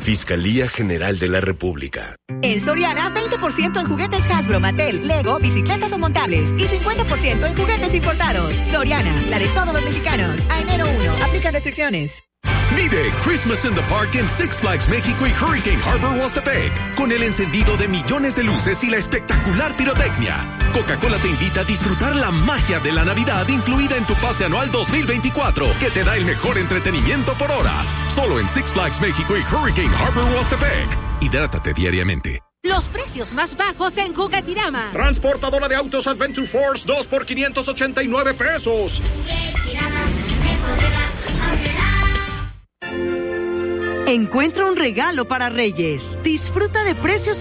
Fiscalía General de la República. En Soriana, 20% en juguetes Hasbro, Mattel, Lego, bicicletas o montables y 50% en juguetes importados. Soriana, la de todos los mexicanos. A enero 1, aplican restricciones. Vive Christmas in the Park en Six Flags México y Hurricane Harbor Huastepec, con el encendido de millones de luces y la espectacular pirotecnia. Coca-Cola te invita a disfrutar la magia de la Navidad incluida en tu pase anual 2024, que te da el mejor entretenimiento por hora. Solo en Six Flags México y Hurricane Harbor Huastepec. Hidrátate diariamente. Los precios más bajos en Juguetirama. Transportadora de autos Adventure Force, 2 por 589 pesos. Encuentra un regalo para Reyes. Disfruta de precios